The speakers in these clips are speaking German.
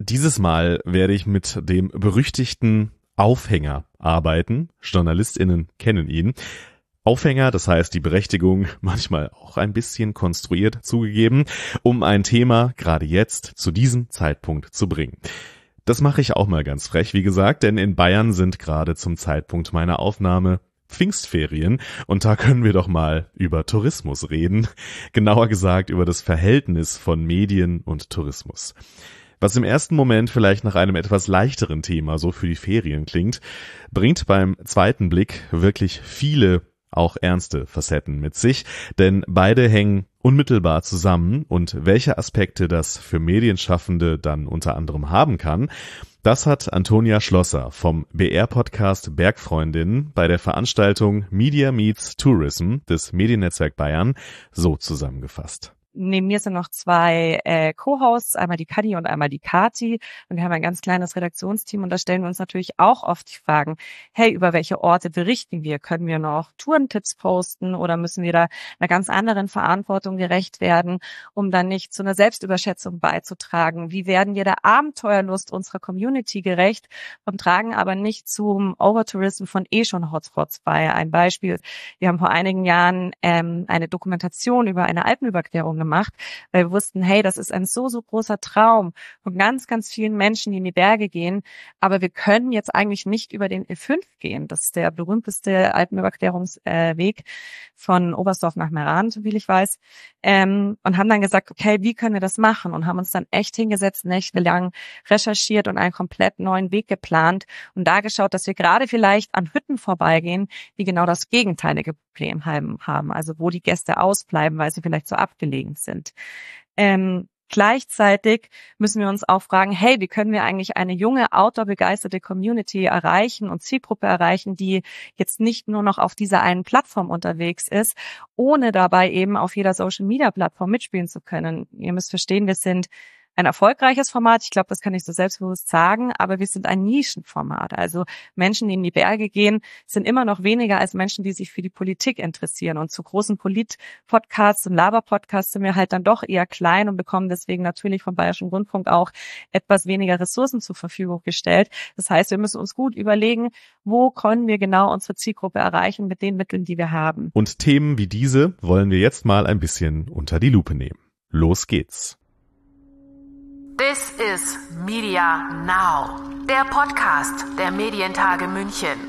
Dieses Mal werde ich mit dem berüchtigten Aufhänger arbeiten. JournalistInnen kennen ihn. Aufhänger, das heißt die Berechtigung, manchmal auch ein bisschen konstruiert zugegeben, um ein Thema gerade jetzt zu diesem Zeitpunkt zu bringen. Das mache ich auch mal ganz frech, wie gesagt, denn in Bayern sind gerade zum Zeitpunkt meiner Aufnahme Pfingstferien und da können wir doch mal über Tourismus reden. Genauer gesagt über das Verhältnis von Medien und Tourismus. Was im ersten Moment vielleicht nach einem etwas leichteren Thema so für die Ferien klingt, bringt beim zweiten Blick wirklich viele, auch ernste Facetten mit sich, denn beide hängen unmittelbar zusammen und welche Aspekte das für Medienschaffende dann unter anderem haben kann, das hat Antonia Schlosser vom BR-Podcast Bergfreundinnen bei der Veranstaltung Media Meets Tourism des Mediennetzwerk Bayern so zusammengefasst. Neben mir sind noch zwei Co-Hosts, einmal die Kadi und einmal die Kati. Und wir haben ein ganz kleines Redaktionsteam und da stellen wir uns natürlich auch oft die Fragen, hey, über welche Orte berichten wir? Können wir noch Tourentipps posten oder müssen wir da einer ganz anderen Verantwortung gerecht werden, um dann nicht zu einer Selbstüberschätzung beizutragen? Wie werden wir der Abenteuerlust unserer Community gerecht und tragen aber nicht zum Overtourism von schon Hotspots bei? Ein Beispiel, wir haben vor einigen Jahren eine Dokumentation über eine Alpenüberquerung gemacht, weil wir wussten, hey, das ist ein so großer Traum von ganz, ganz vielen Menschen, die in die Berge gehen, aber wir können jetzt eigentlich nicht über den E5 gehen. Das ist der berühmteste Alpenüberquerungsweg von Oberstdorf nach Meran, soviel ich weiß, und haben dann gesagt, okay, wie können wir das machen? Und haben uns dann echt hingesetzt, nächtelang recherchiert und einen komplett neuen Weg geplant und da geschaut, dass wir gerade vielleicht an Hütten vorbeigehen, die genau das gegenteilige Problem haben, also wo die Gäste ausbleiben, weil sie vielleicht so abgelegen sind. Gleichzeitig müssen wir uns auch fragen, hey, wie können wir eigentlich eine junge, outdoor-begeisterte Community erreichen und Zielgruppe erreichen, die jetzt nicht nur noch auf dieser einen Plattform unterwegs ist, ohne dabei eben auf jeder Social-Media-Plattform mitspielen zu können. Ihr müsst verstehen, wir sind ein erfolgreiches Format, ich glaube, das kann ich so selbstbewusst sagen, aber wir sind ein Nischenformat. Also Menschen, die in die Berge gehen, sind immer noch weniger als Menschen, die sich für die Politik interessieren. Und zu großen Polit-Podcasts und Laber-Podcasts sind wir halt dann doch eher klein und bekommen deswegen natürlich vom Bayerischen Rundfunk auch etwas weniger Ressourcen zur Verfügung gestellt. Das heißt, wir müssen uns gut überlegen, wo können wir genau unsere Zielgruppe erreichen mit den Mitteln, die wir haben. Und Themen wie diese wollen wir jetzt mal ein bisschen unter die Lupe nehmen. Los geht's. This is Media Now, der Podcast der Medientage München.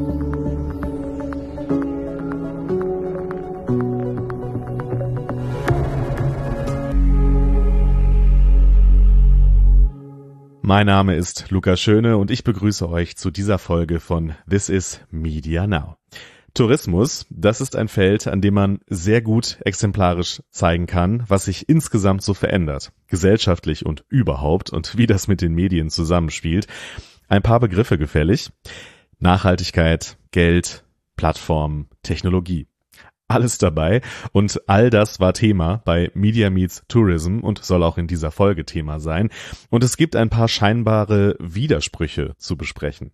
Mein Name ist Lukas Schöne und ich begrüße euch zu dieser Folge von This is Media Now. Tourismus, das ist ein Feld, an dem man sehr gut exemplarisch zeigen kann, was sich insgesamt so verändert, gesellschaftlich und überhaupt und wie das mit den Medien zusammenspielt. Ein paar Begriffe gefällig. Nachhaltigkeit, Geld, Plattformen, Technologie. Alles dabei und all das war Thema bei Media Meets Tourism und soll auch in dieser Folge Thema sein. Und es gibt ein paar scheinbare Widersprüche zu besprechen.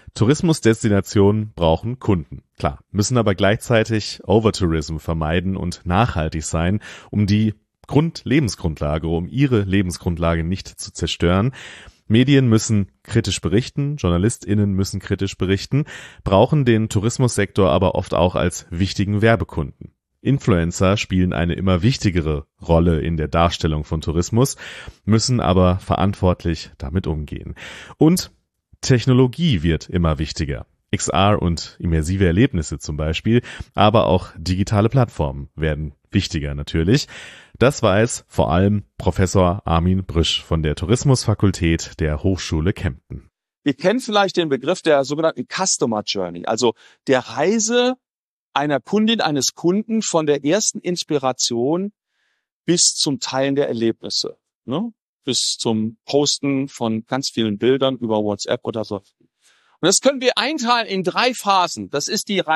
Tourismusdestinationen brauchen Kunden, klar, müssen aber gleichzeitig Overtourism vermeiden und nachhaltig sein, um die Lebensgrundlage, um ihre Lebensgrundlage nicht zu zerstören. Medien müssen kritisch berichten, JournalistInnen müssen kritisch berichten, brauchen den Tourismussektor aber oft auch als wichtigen Werbekunden. Influencer spielen eine immer wichtigere Rolle in der Darstellung von Tourismus, müssen aber verantwortlich damit umgehen. Und Technologie wird immer wichtiger. XR und immersive Erlebnisse zum Beispiel, aber auch digitale Plattformen werden wichtiger natürlich. Das weiß vor allem Professor Armin Brüsch von der Tourismusfakultät der Hochschule Kempten. Wir kennen vielleicht den Begriff der sogenannten Customer Journey, also der Reise einer Kundin, eines Kunden von der ersten Inspiration bis zum Teilen der Erlebnisse, ne? Bis zum Posten von ganz vielen Bildern über WhatsApp oder so. Und das können wir einteilen in 3 Phasen. Das ist die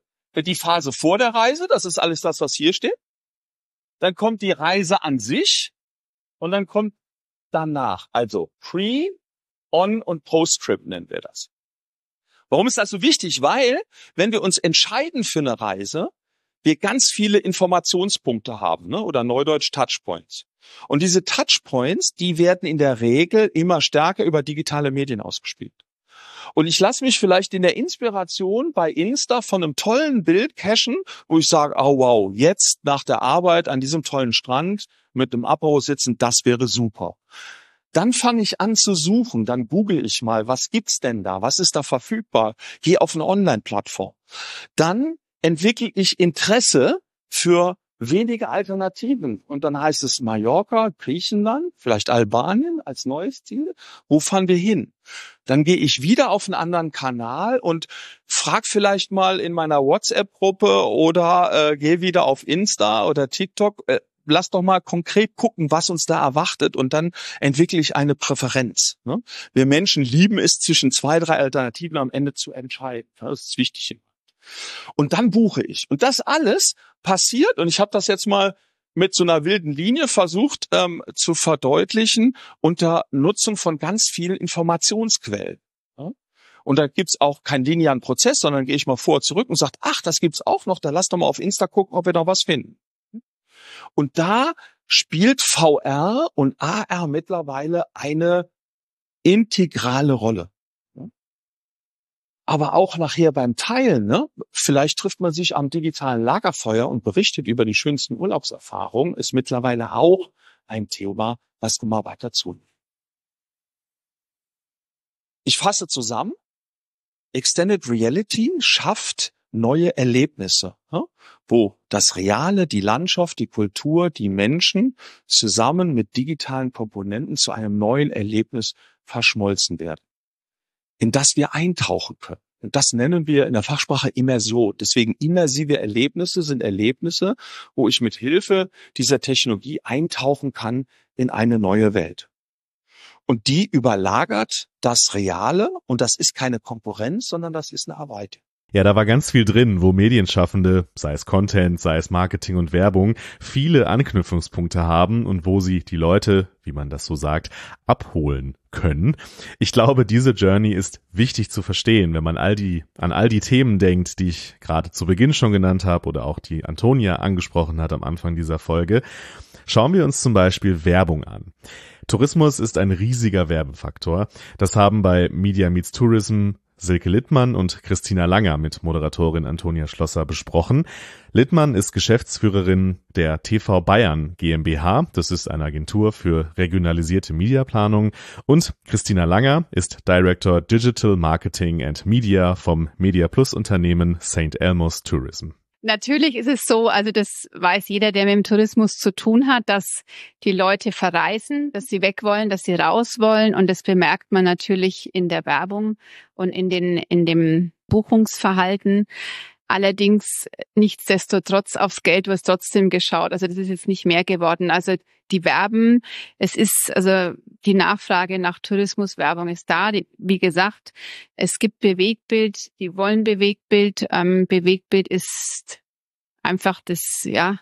Phase vor der Reise, das ist alles das, was hier steht. Dann kommt die Reise an sich und dann kommt danach, also Pre-, On- und Post-Trip nennen wir das. Warum ist das so wichtig? Weil, wenn wir uns entscheiden für eine Reise, wir ganz viele Informationspunkte haben, ne? Oder neudeutsch Touchpoints. Und diese Touchpoints, die werden in der Regel immer stärker über digitale Medien ausgespielt. Und ich lasse mich vielleicht in der Inspiration bei Insta von einem tollen Bild cashen, wo ich sage, oh wow, jetzt nach der Arbeit an diesem tollen Strand mit einem Apero sitzen, das wäre super. Dann fange ich an zu suchen, dann google ich mal, was gibt's denn da, was ist da verfügbar, gehe auf eine Online-Plattform. Dann entwickle ich Interesse für wenige Alternativen. Und dann heißt es Mallorca, Griechenland, vielleicht Albanien als neues Ziel. Wo fahren wir hin? Dann gehe ich wieder auf einen anderen Kanal und frage vielleicht mal in meiner WhatsApp-Gruppe oder gehe wieder auf Insta oder TikTok. Lass doch mal konkret gucken, was uns da erwartet, und dann entwickle ich eine Präferenz. Ne? Wir Menschen lieben es, zwischen 2, 3 Alternativen am Ende zu entscheiden. Das ist wichtig. Und dann buche ich. Und das alles passiert, und ich habe das jetzt mal mit so einer wilden Linie versucht zu verdeutlichen, unter Nutzung von ganz vielen Informationsquellen. Ja? Und da gibt's auch keinen linearen Prozess, sondern gehe ich mal vor zurück und sage, ach, das gibt's auch noch, dann lass doch mal auf Insta gucken, ob wir noch was finden. Und da spielt VR und AR mittlerweile eine integrale Rolle. Aber auch nachher beim Teilen, ne? Vielleicht trifft man sich am digitalen Lagerfeuer und berichtet über die schönsten Urlaubserfahrungen, ist mittlerweile auch ein Thema, was immer weiter zunimmt. Ich fasse zusammen. Extended Reality schafft neue Erlebnisse, wo das Reale, die Landschaft, die Kultur, die Menschen zusammen mit digitalen Komponenten zu einem neuen Erlebnis verschmolzen werden, in das wir eintauchen können. Und das nennen wir in der Fachsprache Immersion. Deswegen immersive Erlebnisse sind Erlebnisse, wo ich mit Hilfe dieser Technologie eintauchen kann in eine neue Welt. Und die überlagert das Reale, und das ist keine Konkurrenz, sondern das ist eine Erweiterung. Ja, da war ganz viel drin, wo Medienschaffende, sei es Content, sei es Marketing und Werbung, viele Anknüpfungspunkte haben und wo sie die Leute, wie man das so sagt, abholen können. Ich glaube, diese Journey ist wichtig zu verstehen, wenn man an all die Themen denkt, die ich gerade zu Beginn schon genannt habe oder auch die Antonia angesprochen hat am Anfang dieser Folge. Schauen wir uns zum Beispiel Werbung an. Tourismus ist ein riesiger Werbefaktor. Das haben bei Media Meets Tourism Silke Littmann und Christina Langer mit Moderatorin Antonia Schlosser besprochen. Littmann ist Geschäftsführerin der TV Bayern GmbH. Das ist eine Agentur für regionalisierte Mediaplanung. Und Christina Langer ist Director Digital Marketing and Media vom Media Plus Unternehmen St. Elmo's Tourism. Natürlich ist es so, also das weiß jeder, der mit dem Tourismus zu tun hat, dass die Leute verreisen, dass sie weg wollen, dass sie raus wollen, und das bemerkt man natürlich in der Werbung und in dem Buchungsverhalten. Allerdings nichtsdestotrotz aufs Geld wird trotzdem geschaut. Also das ist jetzt nicht mehr geworden. Also die werben, die Nachfrage nach Tourismuswerbung ist da. Wie gesagt, es gibt Bewegtbild, die wollen Bewegtbild. Bewegtbild ist einfach das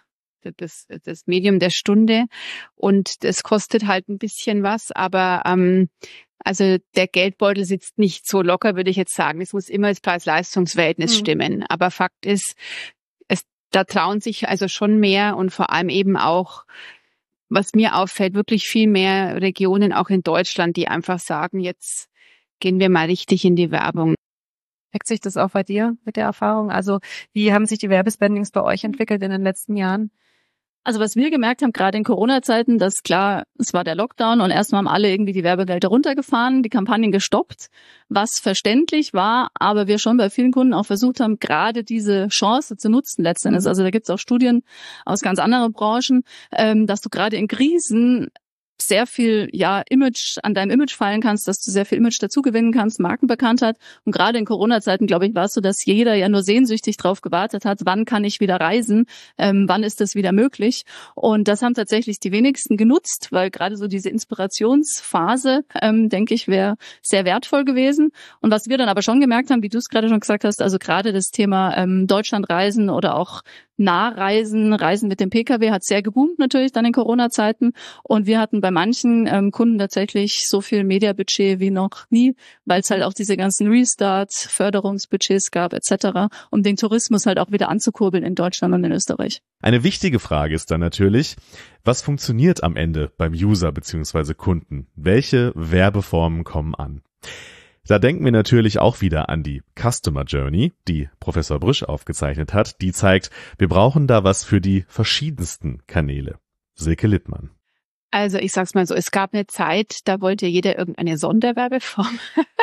Medium der Stunde, und das kostet halt ein bisschen was, aber also der Geldbeutel sitzt nicht so locker, würde ich jetzt sagen. Es muss immer das Preis-Leistungs-Verhältnis stimmen. Aber Fakt ist, da trauen sich also schon mehr, und vor allem eben auch, was mir auffällt, wirklich viel mehr Regionen auch in Deutschland, die einfach sagen, jetzt gehen wir mal richtig in die Werbung. Deckt sich das auch bei dir mit der Erfahrung? Also wie haben sich die Werbespendings bei euch entwickelt in den letzten Jahren? Also was wir gemerkt haben, gerade in Corona-Zeiten, dass klar, es war der Lockdown und erstmal haben alle irgendwie die Werbegelder runtergefahren, die Kampagnen gestoppt, was verständlich war, aber wir schon bei vielen Kunden auch versucht haben, gerade diese Chance zu nutzen letztendlich. Also da gibt es auch Studien aus ganz anderen Branchen, dass du gerade in Krisen sehr viel Image an deinem Image fallen kannst, dass du sehr viel Image dazu gewinnen kannst, Markenbekanntheit. Und gerade in Corona-Zeiten, glaube ich, war es so, dass jeder ja nur sehnsüchtig drauf gewartet hat, wann kann ich wieder reisen, wann ist das wieder möglich. Und das haben tatsächlich die wenigsten genutzt, weil gerade so diese Inspirationsphase, denke ich, wäre sehr wertvoll gewesen. Und was wir dann aber schon gemerkt haben, wie du es gerade schon gesagt hast, also gerade das Thema Deutschlandreisen oder auch Nahreisen, Reisen mit dem Pkw hat sehr geboomt natürlich dann in Corona-Zeiten. Und wir hatten bei manchen Kunden tatsächlich so viel Mediabudget wie noch nie, weil es halt auch diese ganzen Restarts, Förderungsbudgets gab etc., um den Tourismus halt auch wieder anzukurbeln in Deutschland und in Österreich. Eine wichtige Frage ist dann natürlich, was funktioniert am Ende beim User bzw. Kunden? Welche Werbeformen kommen an? Da denken wir natürlich auch wieder an die Customer Journey, die Professor Brüsch aufgezeichnet hat. Die zeigt, wir brauchen da was für die verschiedensten Kanäle. Silke Littmann. Also ich sag's mal so, es gab eine Zeit, da wollte jeder irgendeine Sonderwerbeform.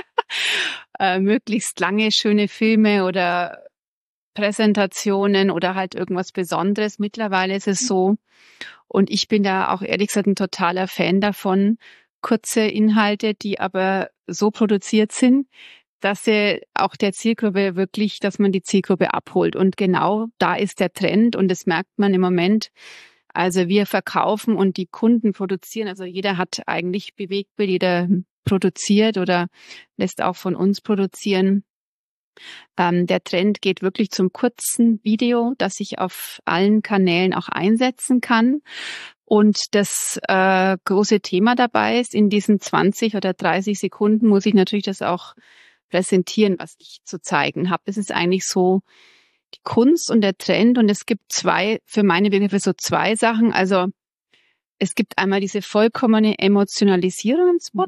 Möglichst lange schöne Filme oder Präsentationen oder halt irgendwas Besonderes. Mittlerweile ist es so, und ich bin da auch ehrlich gesagt ein totaler Fan davon, kurze Inhalte, die aber so produziert sind, dass sie auch der Zielgruppe wirklich, dass man die Zielgruppe abholt. Und genau da ist der Trend und das merkt man im Moment. Also wir verkaufen und die Kunden produzieren. Also jeder hat eigentlich Bewegtbild, jeder produziert oder lässt auch von uns produzieren. Der Trend geht wirklich zum kurzen Video, das ich auf allen Kanälen auch einsetzen kann. Und das große Thema dabei ist, in diesen 20 oder 30 Sekunden muss ich natürlich das auch präsentieren, was ich zu zeigen habe. Das ist eigentlich so die Kunst und der Trend. Und es gibt für meine Begriffe so zwei Sachen. Also es gibt einmal diese vollkommene Emotionalisierung im Spot,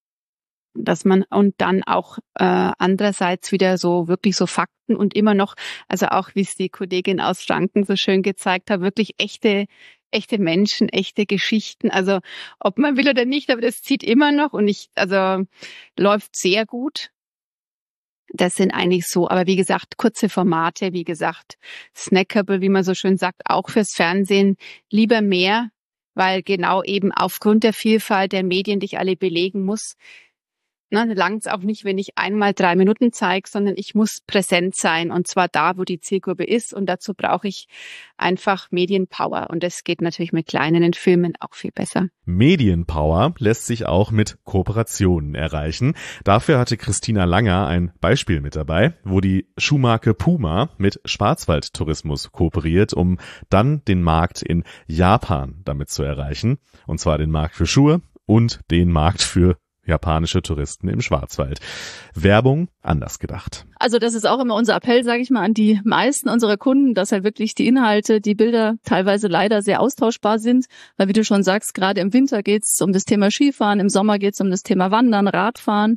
dass man und dann auch andererseits wieder so wirklich so Fakten und immer noch, also auch wie es die Kollegin aus Franken so schön gezeigt hat, wirklich echte Menschen, echte Geschichten. Also ob man will oder nicht, aber das zieht immer noch und läuft sehr gut. Das sind eigentlich so, aber wie gesagt, kurze Formate, wie gesagt, snackable, wie man so schön sagt, auch fürs Fernsehen lieber mehr, weil genau eben aufgrund der Vielfalt der Medien, die ich alle belegen muss, langt es auch nicht, wenn ich einmal 3 Minuten zeige, sondern ich muss präsent sein und zwar da, wo die Zielgruppe ist und dazu brauche ich einfach Medienpower und das geht natürlich mit kleinen Filmen auch viel besser. Medienpower lässt sich auch mit Kooperationen erreichen. Dafür hatte Christina Langer ein Beispiel mit dabei, wo die Schuhmarke Puma mit Schwarzwaldtourismus kooperiert, um dann den Markt in Japan damit zu erreichen. Und zwar den Markt für Schuhe und den Markt für japanische Touristen im Schwarzwald. Werbung anders gedacht. Also das ist auch immer unser Appell, sage ich mal, an die meisten unserer Kunden, dass halt wirklich die Inhalte, die Bilder teilweise leider sehr austauschbar sind, weil wie du schon sagst, gerade im Winter geht es um das Thema Skifahren, im Sommer geht es um das Thema Wandern, Radfahren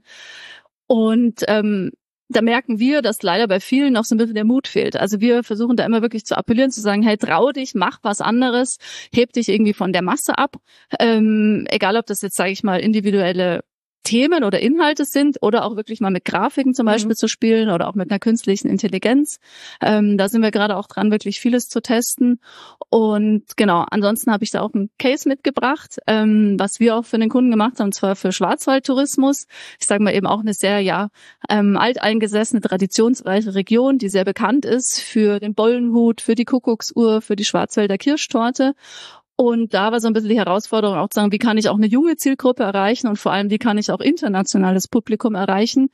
und da merken wir, dass leider bei vielen noch so ein bisschen der Mut fehlt. Also wir versuchen da immer wirklich zu appellieren, zu sagen, hey, trau dich, mach was anderes, heb dich irgendwie von der Masse ab. Egal, ob das jetzt, sage ich mal, individuelle Themen oder Inhalte sind oder auch wirklich mal mit Grafiken zum Beispiel zu spielen oder auch mit einer künstlichen Intelligenz. Da sind wir gerade auch dran, wirklich vieles zu testen. Und genau, ansonsten habe ich da auch einen Case mitgebracht, was wir auch für den Kunden gemacht haben, und zwar für Schwarzwaldtourismus. Ich sage mal eben auch eine sehr alteingesessene, traditionsreiche Region, die sehr bekannt ist für den Bollenhut, für die Kuckucksuhr, für die Schwarzwälder Kirschtorte. Und da war so ein bisschen die Herausforderung auch zu sagen, wie kann ich auch eine junge Zielgruppe erreichen und vor allem, wie kann ich auch internationales Publikum erreichen.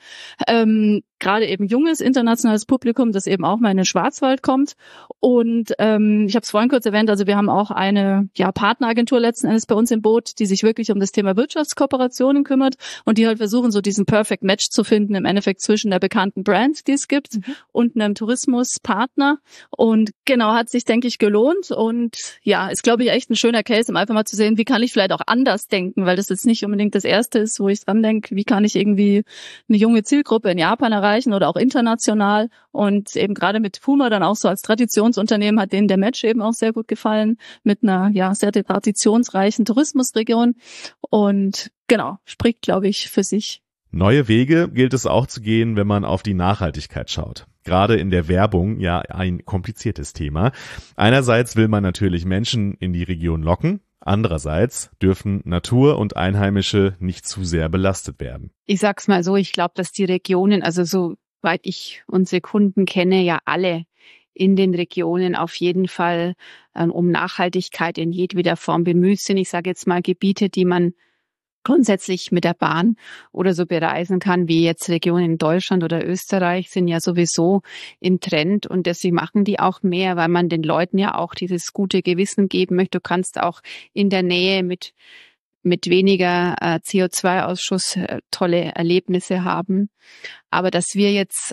Gerade eben junges internationales Publikum, das eben auch mal in den Schwarzwald kommt. Und ich habe es vorhin kurz erwähnt, also wir haben auch eine Partneragentur letzten Endes bei uns im Boot, die sich wirklich um das Thema Wirtschaftskooperationen kümmert und die halt versuchen, so diesen Perfect Match zu finden, im Endeffekt zwischen der bekannten Brand, die es gibt, und einem Tourismuspartner. Und genau, hat sich, denke ich, gelohnt. Und ja, ist, glaube ich, echt ein schöner Case, um einfach mal zu sehen, wie kann ich vielleicht auch anders denken, weil das jetzt nicht unbedingt das Erste ist, wo ich dran denke, wie kann ich irgendwie eine junge Zielgruppe in Japan erreichen oder auch international. Und eben gerade mit Puma dann auch so als Traditionsunternehmen hat denen der Match eben auch sehr gut gefallen mit einer sehr traditionsreichen Tourismusregion. Und genau, spricht, glaube ich, für sich. Neue Wege gilt es auch zu gehen, wenn man auf die Nachhaltigkeit schaut. Gerade in der Werbung ein kompliziertes Thema. Einerseits will man natürlich Menschen in die Region locken. Andererseits dürfen Natur und Einheimische nicht zu sehr belastet werden. Ich sag's mal so, ich glaube, dass die Regionen, also soweit ich unsere Kunden kenne, ja alle in den Regionen auf jeden Fall um Nachhaltigkeit in jedweder Form bemüht sind. Ich sage jetzt mal Gebiete, die man grundsätzlich mit der Bahn oder so bereisen kann, wie jetzt Regionen in Deutschland oder Österreich, sind ja sowieso im Trend und deswegen machen die auch mehr, weil man den Leuten ja auch dieses gute Gewissen geben möchte. Du kannst auch in der Nähe mit weniger CO2-Ausschuss tolle Erlebnisse haben. Aber dass wir jetzt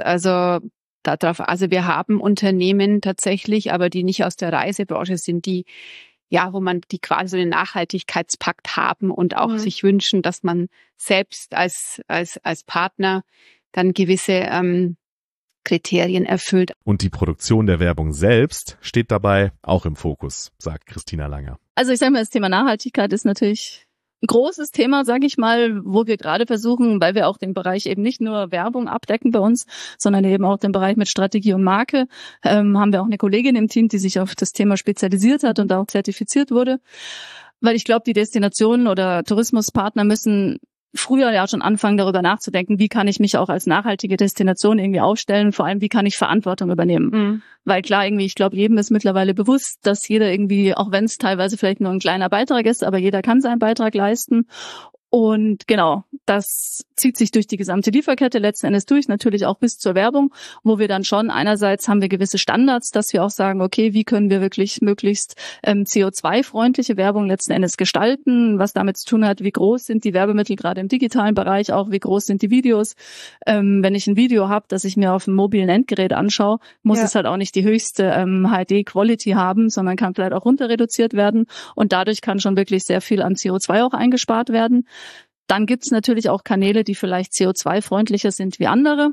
wir haben Unternehmen tatsächlich, aber die nicht aus der Reisebranche sind, die wo man die quasi so einen Nachhaltigkeitspakt haben und auch sich wünschen, dass man selbst als Partner dann gewisse Kriterien erfüllt. Und die Produktion der Werbung selbst steht dabei auch im Fokus, sagt Christina Langer. Also ich sage mal, das Thema Nachhaltigkeit ist natürlich ein großes Thema, sage ich mal, wo wir gerade versuchen, weil wir auch den Bereich eben nicht nur Werbung abdecken bei uns, sondern eben auch den Bereich mit Strategie und Marke, haben wir auch eine Kollegin im Team, die sich auf das Thema spezialisiert hat und auch zertifiziert wurde. Weil ich glaube, die Destinationen oder Tourismuspartner müssen früher ja schon anfangen, darüber nachzudenken, wie kann ich mich auch als nachhaltige Destination irgendwie aufstellen, vor allem, wie kann ich Verantwortung übernehmen. Weil klar, irgendwie, ich glaube, jedem ist mittlerweile bewusst, dass jeder irgendwie, auch wenn es teilweise vielleicht nur ein kleiner Beitrag ist, aber jeder kann seinen Beitrag leisten. Und genau, das zieht sich durch die gesamte Lieferkette letzten Endes durch, natürlich auch bis zur Werbung, wo wir dann schon einerseits haben wir gewisse Standards, dass wir auch sagen, okay, wie können wir wirklich möglichst CO2-freundliche Werbung letzten Endes gestalten, was damit zu tun hat, wie groß sind die Werbemittel gerade im digitalen Bereich, auch wie groß sind die Videos. Wenn ich ein Video habe, das ich mir auf einem mobilen Endgerät anschaue, muss es halt auch nicht die höchste HD-Quality haben, sondern kann vielleicht auch runter reduziert werden und dadurch kann schon wirklich sehr viel an CO2 auch eingespart werden. Dann gibt's natürlich auch Kanäle, die vielleicht CO2-freundlicher sind wie andere.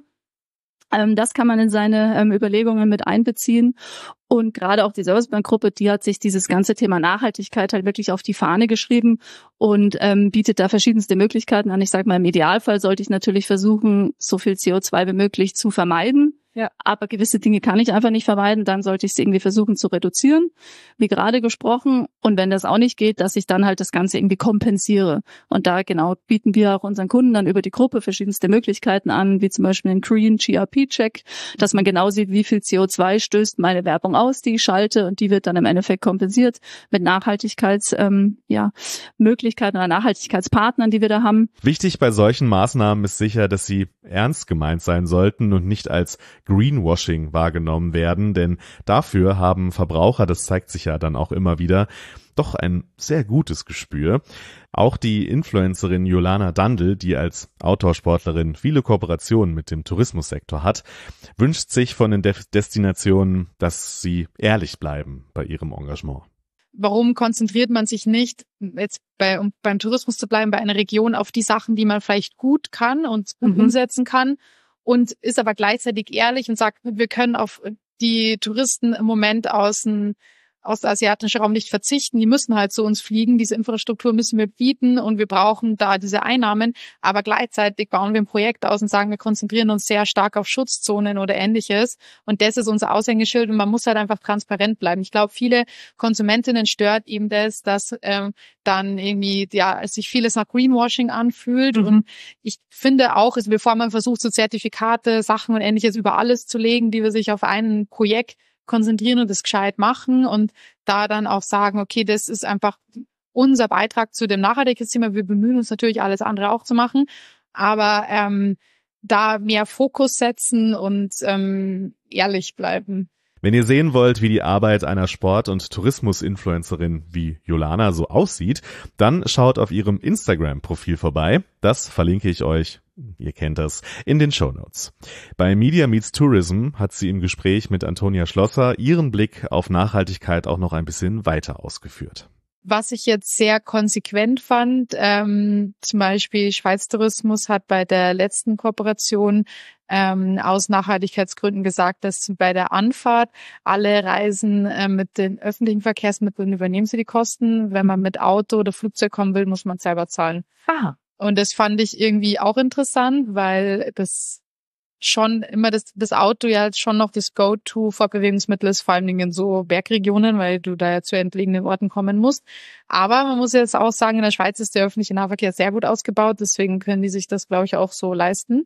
Das kann man in seine Überlegungen mit einbeziehen. Und gerade auch die Servicebank-Gruppe, die hat sich dieses ganze Thema Nachhaltigkeit halt wirklich auf die Fahne geschrieben und bietet da verschiedenste Möglichkeiten an. Ich sage mal, im Idealfall sollte ich natürlich versuchen, so viel CO2 wie möglich zu vermeiden. Ja, aber gewisse Dinge kann ich einfach nicht vermeiden, dann sollte ich sie irgendwie versuchen zu reduzieren, wie gerade gesprochen. Und wenn das auch nicht geht, dass ich dann halt das Ganze irgendwie kompensiere. Und da genau bieten wir auch unseren Kunden dann über die Gruppe verschiedenste Möglichkeiten an, wie zum Beispiel einen Green GRP-Check, dass man genau sieht, wie viel CO2 stößt meine Werbung aus, die ich schalte und die wird dann im Endeffekt kompensiert mit Möglichkeiten oder Nachhaltigkeitspartnern, die wir da haben. Wichtig bei solchen Maßnahmen ist sicher, dass sie ernst gemeint sein sollten und nicht als Greenwashing wahrgenommen werden, denn dafür haben Verbraucher, das zeigt sich ja dann auch immer wieder, doch ein sehr gutes Gespür. Auch die Influencerin Jolana Dandl, die als Outdoor-Sportlerin viele Kooperationen mit dem Tourismussektor hat, wünscht sich von den Destinationen, dass sie ehrlich bleiben bei ihrem Engagement. Warum konzentriert man sich nicht, jetzt beim Tourismus zu bleiben, bei einer Region auf die Sachen, die man vielleicht gut kann und gut umsetzen kann und ist aber gleichzeitig ehrlich und sagt, wir können auf die Touristen im Moment aus dem asiatischen Raum nicht verzichten. Die müssen halt zu uns fliegen. Diese Infrastruktur müssen wir bieten und wir brauchen da diese Einnahmen. Aber gleichzeitig bauen wir ein Projekt aus und sagen, wir konzentrieren uns sehr stark auf Schutzzonen oder Ähnliches. Und das ist unser Aushängeschild und man muss halt einfach transparent bleiben. Ich glaube, viele Konsumentinnen stört eben das, dass dann irgendwie sich vieles nach Greenwashing anfühlt. Und ich finde auch, bevor man versucht, so Zertifikate, Sachen und Ähnliches über alles zu legen, die wir sich auf ein Projekt konzentrieren und das gescheit machen und da dann auch sagen, okay, das ist einfach unser Beitrag zu dem Nachhaltigkeitsthema. Wir bemühen uns natürlich, alles andere auch zu machen, aber da mehr Fokus setzen und ehrlich bleiben. Wenn ihr sehen wollt, wie die Arbeit einer Sport- und Tourismus-Influencerin wie Jolana so aussieht, dann schaut auf ihrem Instagram-Profil vorbei. Das verlinke ich euch, ihr kennt das, in den Shownotes. Bei Media Meets Tourism hat sie im Gespräch mit Antonia Schlosser ihren Blick auf Nachhaltigkeit auch noch ein bisschen weiter ausgeführt. Was ich jetzt sehr konsequent fand, zum Beispiel Schweiz Tourismus hat bei der letzten Kooperation aus Nachhaltigkeitsgründen gesagt, dass bei der Anfahrt alle Reisen mit den öffentlichen Verkehrsmitteln übernehmen sie die Kosten. Wenn man mit Auto oder Flugzeug kommen will, muss man selber zahlen. Aha. Und das fand ich irgendwie auch interessant, weil das schon immer das Auto ja schon noch das Go-To-Fortbewegungsmittel ist, vor allem in so Bergregionen, weil du da ja zu entlegenen Orten kommen musst. Aber man muss jetzt auch sagen, in der Schweiz ist der öffentliche Nahverkehr sehr gut ausgebaut, deswegen können die sich das, glaube ich, auch so leisten.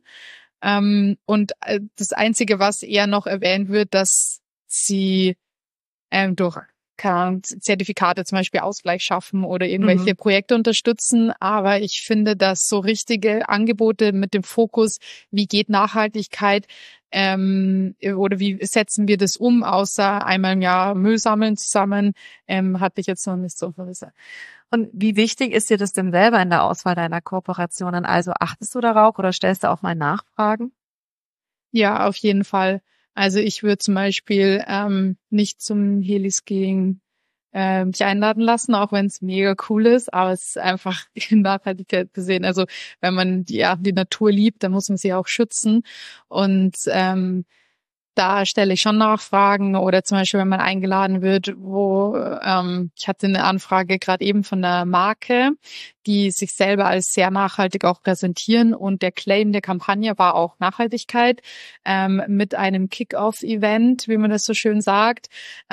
Und das Einzige, was eher noch erwähnt wird, dass sie durch Zertifikate zum Beispiel Ausgleich schaffen oder irgendwelche Projekte unterstützen. Aber ich finde, dass so richtige Angebote mit dem Fokus, wie geht Nachhaltigkeit, oder wie setzen wir das um, außer einmal im Jahr Müll sammeln zusammen, hatte ich jetzt noch nicht so verwissert. Und wie wichtig ist dir das denn selber in der Auswahl deiner Kooperationen? Also achtest du darauf oder stellst du auch mal Nachfragen? Ja, auf jeden Fall. Also ich würde zum Beispiel nicht zum Heliskiing mich einladen lassen, auch wenn es mega cool ist, aber es ist einfach in Nachhaltigkeit gesehen. Also wenn man die Natur liebt, dann muss man sie auch schützen. Und da stelle ich schon Nachfragen oder zum Beispiel, wenn man eingeladen wird, ich hatte eine Anfrage gerade eben von einer Marke, die sich selber als sehr nachhaltig auch präsentieren und der Claim der Kampagne war auch Nachhaltigkeit mit einem Kick-Off-Event, wie man das so schön sagt,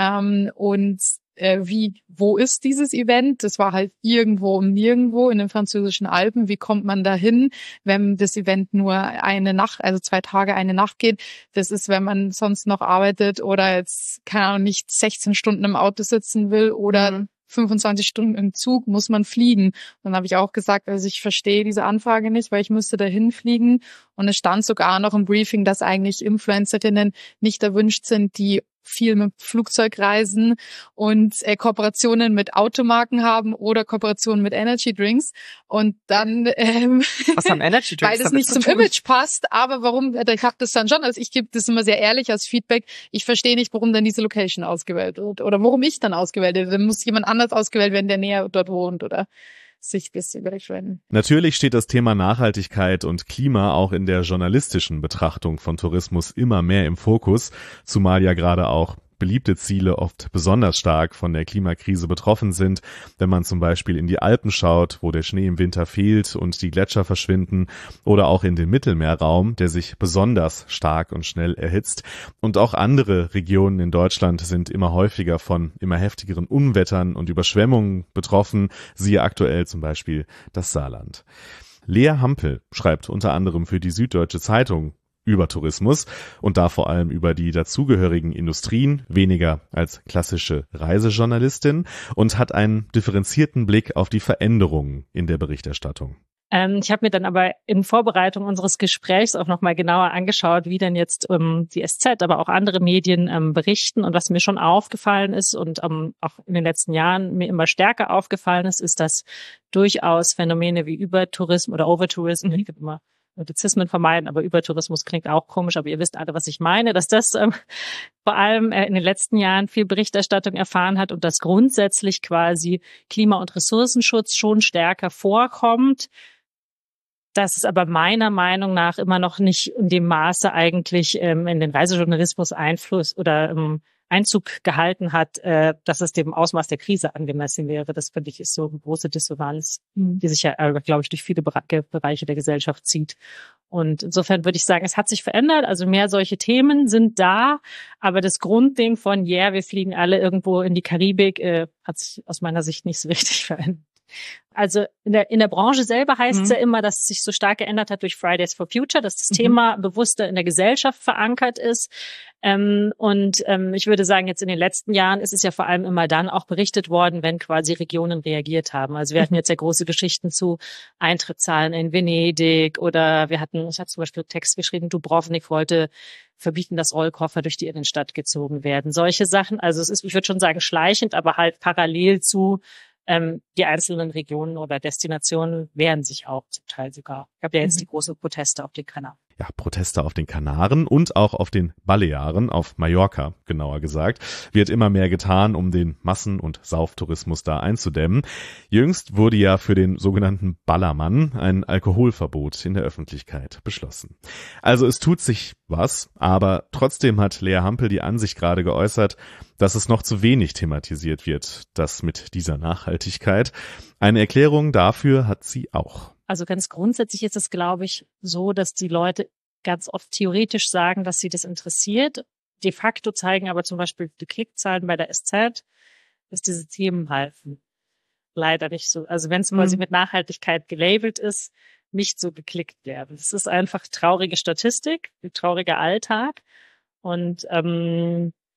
wo ist dieses Event? Das war halt irgendwo und nirgendwo in den französischen Alpen. Wie kommt man dahin, wenn das Event nur eine Nacht, also 2 Tage, eine Nacht geht? Das ist, wenn man sonst noch arbeitet oder jetzt, keine Ahnung, nicht 16 Stunden im Auto sitzen will oder 25 Stunden im Zug, muss man fliegen. Dann habe ich auch gesagt, also ich verstehe diese Anfrage nicht, weil ich müsste dahin fliegen. Und es stand sogar noch im Briefing, dass eigentlich Influencerinnen nicht erwünscht sind, die viel mit Flugzeug reisen und Kooperationen mit Automarken haben oder Kooperationen mit Energy Drinks. Und dann, was haben Energy Drinks weil das nicht zum Image passt, aber warum, ich habe das dann schon, also ich gebe das immer sehr ehrlich als Feedback, ich verstehe nicht, warum dann diese Location ausgewählt wird oder warum ich dann ausgewählt werde. Dann muss jemand anders ausgewählt werden, der näher dort wohnt oder sich das überlegen. Natürlich steht das Thema Nachhaltigkeit und Klima auch in der journalistischen Betrachtung von Tourismus immer mehr im Fokus, zumal ja gerade auch beliebte Ziele oft besonders stark von der Klimakrise betroffen sind, wenn man zum Beispiel in die Alpen schaut, wo der Schnee im Winter fehlt und die Gletscher verschwinden, oder auch in den Mittelmeerraum, der sich besonders stark und schnell erhitzt. Und auch andere Regionen in Deutschland sind immer häufiger von immer heftigeren Unwettern und Überschwemmungen betroffen, siehe aktuell zum Beispiel das Saarland. Lea Hampel schreibt unter anderem für die Süddeutsche Zeitung über Tourismus und da vor allem über die dazugehörigen Industrien, weniger als klassische Reisejournalistin, und hat einen differenzierten Blick auf die Veränderungen in der Berichterstattung. Ich habe mir dann aber in Vorbereitung unseres Gesprächs auch nochmal genauer angeschaut, wie denn jetzt die SZ, aber auch andere Medien berichten. Und was mir schon aufgefallen ist und auch in den letzten Jahren mir immer stärker aufgefallen ist, ist, dass durchaus Phänomene wie Übertourismus oder Overtourism, ich will immer Notizismen vermeiden, aber Übertourismus klingt auch komisch, aber ihr wisst alle, was ich meine, dass das vor allem in den letzten Jahren viel Berichterstattung erfahren hat und dass grundsätzlich quasi Klima- und Ressourcenschutz schon stärker vorkommt. Das ist aber meiner Meinung nach immer noch nicht in dem Maße eigentlich in den Reisejournalismus Einfluss oder Einzug gehalten hat, dass es dem Ausmaß der Krise angemessen wäre. Das finde ich ist so eine große Dissonanz, die sich ja, glaube ich, durch viele Bereiche der Gesellschaft zieht. Und insofern würde ich sagen, es hat sich verändert. Also mehr solche Themen sind da. Aber das Grundding von, wir fliegen alle irgendwo in die Karibik, hat sich aus meiner Sicht nicht so richtig verändert. Also in der Branche selber heißt es ja immer, dass es sich so stark geändert hat durch Fridays for Future, dass das Thema bewusster in der Gesellschaft verankert ist. Ich würde sagen, jetzt in den letzten Jahren ist es ja vor allem immer dann auch berichtet worden, wenn quasi Regionen reagiert haben. Also wir hatten jetzt ja große Geschichten zu Eintrittszahlen in Venedig oder ich hatte zum Beispiel einen Text geschrieben, Dubrovnik wollte verbieten, dass Rollkoffer durch die Innenstadt gezogen werden. Solche Sachen, also es ist, ich würde schon sagen, schleichend, aber halt parallel zu die einzelnen Regionen oder Destinationen wehren sich auch zum Teil sogar. Ich habe ja jetzt die großen Proteste auf den Kanaren. Ja, Proteste auf den Kanaren und auch auf den Balearen, auf Mallorca genauer gesagt, wird immer mehr getan, um den Massen- und Sauftourismus da einzudämmen. Jüngst wurde ja für den sogenannten Ballermann ein Alkoholverbot in der Öffentlichkeit beschlossen. Also es tut sich was, aber trotzdem hat Lea Hampel die Ansicht gerade geäußert, dass es noch zu wenig thematisiert wird, das mit dieser Nachhaltigkeit. Eine Erklärung dafür hat sie auch. Also ganz grundsätzlich ist es, glaube ich, so, dass die Leute ganz oft theoretisch sagen, dass sie das interessiert. De facto zeigen aber zum Beispiel die Klickzahlen bei der SZ, dass diese Themen halten. Leider nicht so. Also wenn es quasi mit Nachhaltigkeit gelabelt ist, nicht so geklickt werden. Es ist einfach traurige Statistik, ein trauriger Alltag. Und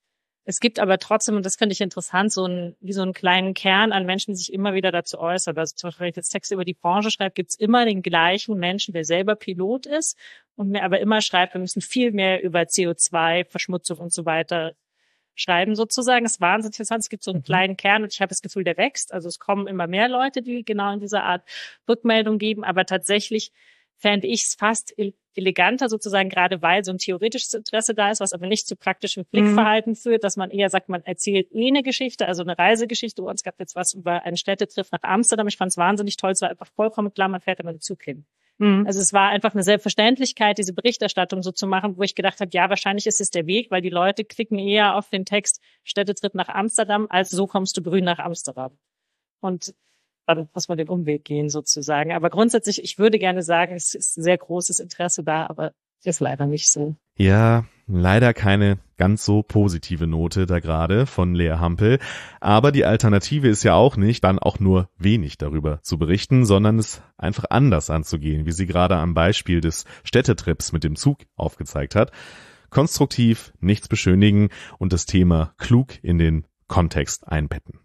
Es gibt aber trotzdem, und das finde ich interessant, so einen kleinen Kern an Menschen, die sich immer wieder dazu äußern. Also zum Beispiel, wenn ich jetzt Texte über die Branche schreibe, gibt es immer den gleichen Menschen, der selber Pilot ist und mir aber immer schreibt, wir müssen viel mehr über CO2, Verschmutzung und so weiter schreiben sozusagen. Das ist wahnsinnig interessant. Es gibt so einen kleinen Kern und ich habe das Gefühl, der wächst. Also es kommen immer mehr Leute, die genau in dieser Art Rückmeldung geben, aber tatsächlich fände ich es fast eleganter sozusagen, gerade weil so ein theoretisches Interesse da ist, was aber nicht zu praktischem Blickverhalten führt, dass man eher sagt, man erzählt eine Geschichte, also eine Reisegeschichte. Bei uns gab jetzt was über einen Städtetrip nach Amsterdam. Ich fand es wahnsinnig toll, es war einfach vollkommen klar, man fährt immer den Zug hin. Also es war einfach eine Selbstverständlichkeit, diese Berichterstattung so zu machen, wo ich gedacht habe, ja, wahrscheinlich ist es der Weg, weil die Leute klicken eher auf den Text Städtetrip nach Amsterdam, als so kommst du grün nach Amsterdam. Und dann muss man den Umweg gehen sozusagen. Aber grundsätzlich, ich würde gerne sagen, es ist sehr großes Interesse da, aber ist leider nicht so. Ja, leider keine ganz so positive Note da gerade von Lea Hampel. Aber die Alternative ist ja auch nicht, dann auch nur wenig darüber zu berichten, sondern es einfach anders anzugehen, wie sie gerade am Beispiel des Städtetrips mit dem Zug aufgezeigt hat. Konstruktiv, nichts beschönigen und das Thema klug in den Kontext einbetten.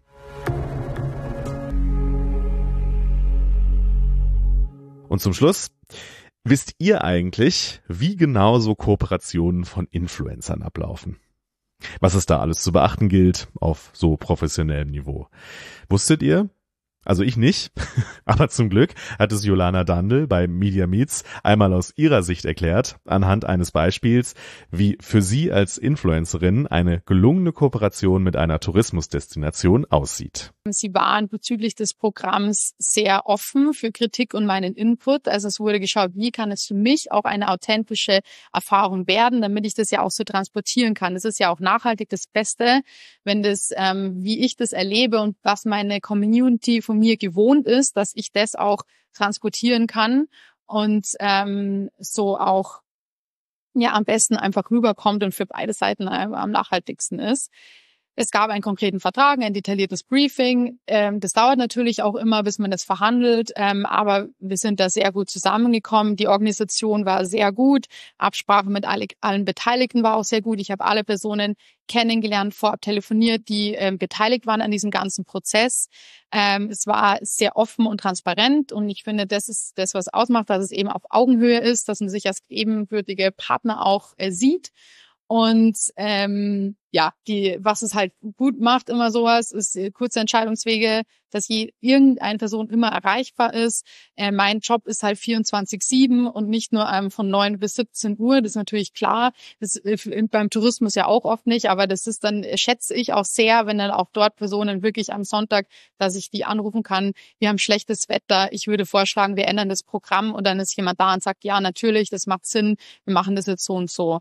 Und zum Schluss, wisst ihr eigentlich, wie genau so Kooperationen von Influencern ablaufen? Was es da alles zu beachten gilt auf so professionellem Niveau? Wusstet ihr? Also ich nicht, aber zum Glück hat es Jolana Dandl bei Media Meets einmal aus ihrer Sicht erklärt, anhand eines Beispiels, wie für sie als Influencerin eine gelungene Kooperation mit einer Tourismusdestination aussieht. Sie waren bezüglich des Programms sehr offen für Kritik und meinen Input. Also es wurde geschaut, wie kann es für mich auch eine authentische Erfahrung werden, damit ich das ja auch so transportieren kann. Das ist ja auch nachhaltig das Beste, wenn das, wie ich das erlebe und was meine Community von mir gewohnt ist, dass ich das auch transportieren kann und so auch ja am besten einfach rüberkommt und für beide Seiten am nachhaltigsten ist. Es gab einen konkreten Vertrag, ein detailliertes Briefing. Das dauert natürlich auch immer, bis man das verhandelt, aber wir sind da sehr gut zusammengekommen. Die Organisation war sehr gut, Absprache mit allen Beteiligten war auch sehr gut. Ich habe alle Personen kennengelernt, vorab telefoniert, die beteiligt waren an diesem ganzen Prozess. Es war sehr offen und transparent und ich finde, das ist das, was ausmacht, dass es eben auf Augenhöhe ist, dass man sich als ebenbürtige Partner auch sieht. Und was es halt gut macht, immer sowas, ist kurze Entscheidungswege, dass irgendeine Person immer erreichbar ist. Mein Job ist halt 24/7 und nicht nur von 9 bis 17 Uhr. Das ist natürlich klar. Das beim Tourismus ja auch oft nicht, aber das ist dann, schätze ich auch sehr, wenn dann auch dort Personen wirklich am Sonntag, dass ich die anrufen kann. Wir haben schlechtes Wetter. Ich würde vorschlagen, wir ändern das Programm und dann ist jemand da und sagt, ja, natürlich, das macht Sinn. Wir machen das jetzt so und so.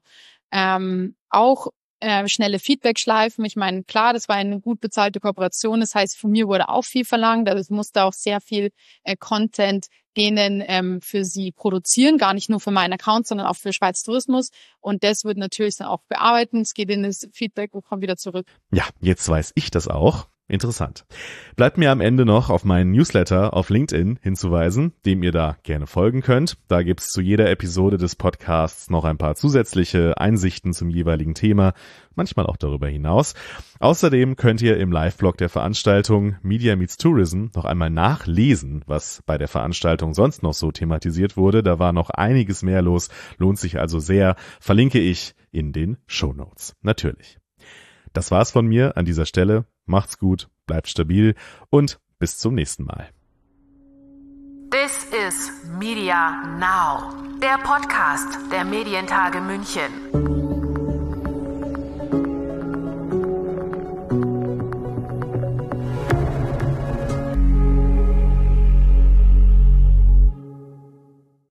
Auch schnelle Feedback-Schleifen. Ich meine, klar, das war eine gut bezahlte Kooperation. Das heißt, von mir wurde auch viel verlangt. Also ich musste auch sehr viel Content denen für sie produzieren. Gar nicht nur für meinen Account, sondern auch für Schweiz Tourismus. Und das wird natürlich dann auch bearbeiten. Es geht in das Feedback und kommt wieder zurück. Ja, jetzt weiß ich das auch. Interessant. Bleibt mir am Ende noch auf meinen Newsletter auf LinkedIn hinzuweisen, dem ihr da gerne folgen könnt. Da gibt's zu jeder Episode des Podcasts noch ein paar zusätzliche Einsichten zum jeweiligen Thema, manchmal auch darüber hinaus. Außerdem könnt ihr im Live-Blog der Veranstaltung Media Meets Tourism noch einmal nachlesen, was bei der Veranstaltung sonst noch so thematisiert wurde. Da war noch einiges mehr los, lohnt sich also sehr. Verlinke ich in den Shownotes. Natürlich. Das war's von mir an dieser Stelle. Macht's gut, bleibt stabil und bis zum nächsten Mal. This is Media Now, der Podcast der Medientage München.